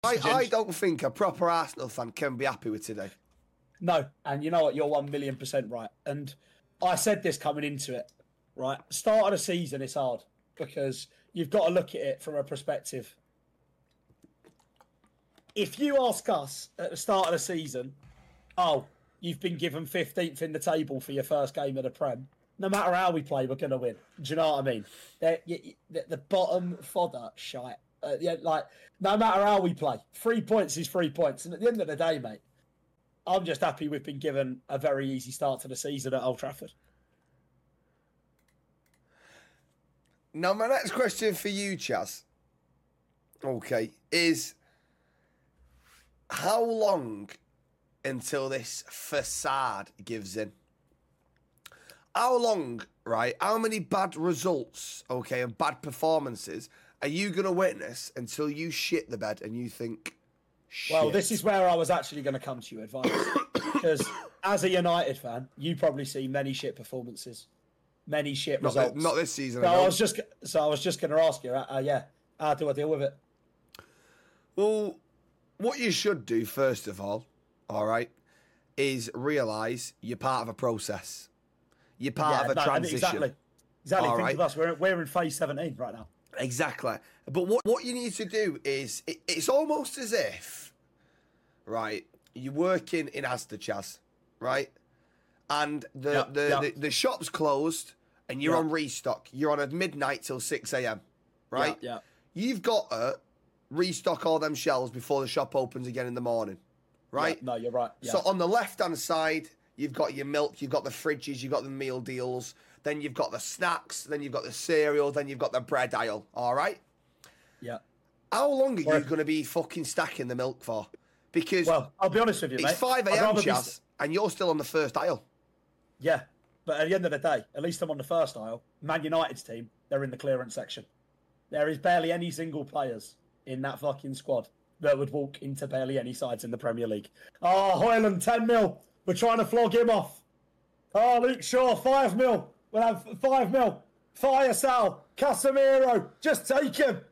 I don't think a proper Arsenal fan can be happy with today. No, and you know what? You're 1,000,000% right. And I said this coming into it, right? Start of the season, it's hard because you've got to look at it from a perspective. If you ask us at the start of the season, oh, you've been given 15th in the table for your first game of the Prem, no matter how we play, we're going to win. Do you know what I mean? The bottom fodder shite. Like, no matter how we play, 3 points is 3 points. And at the end of the day, mate, I'm just happy we've been given a very easy start to the season at Old Trafford. Now, my next question for you, Chaz, okay, is how long until this facade gives in? How long, right? How many bad results, okay, and bad performances are you going to witness until you shit the bed and you think, shit? Well, this is where I was actually going to come to you, advice. Because as a United fan, you probably see many shit performances, many shit results. Not this season. So I was just going to ask you, how do I deal with it? Well, what you should do, first of all right, is realise you're part of a process. You're part of a transition. Exactly. Think right? of us. We're in phase 17 right now. Exactly. But what you need to do is, it's almost as if, right, you're working in Asda, Chaz, right? And the shop's closed and you're on restock. You're on at midnight till 6 a.m., right? Yeah. You've got to restock all them shelves before the shop opens again in the morning, right? Yeah, no, you're right. Yeah. So on the left-hand side, you've got your milk, you've got the fridges, you've got the meal deals, then you've got the snacks, then you've got the cereal, then you've got the bread aisle, all right? Yeah. How long are you going to be fucking stacking the milk for? Because, well, I'll be honest with you, mate. It's 5 a.m, Chaz, and you're still on the first aisle. Yeah, but at the end of the day, at least I'm on the first aisle. Man United's team, they're in the clearance section. There is barely any single players in that fucking squad that would walk into barely any sides in the Premier League. Oh, Højlund, 10 mil. We're trying to flog him off. Oh, Luke Shaw, 5 mil. We'll have 5 mil. Fire Sal, Casemiro, just take him.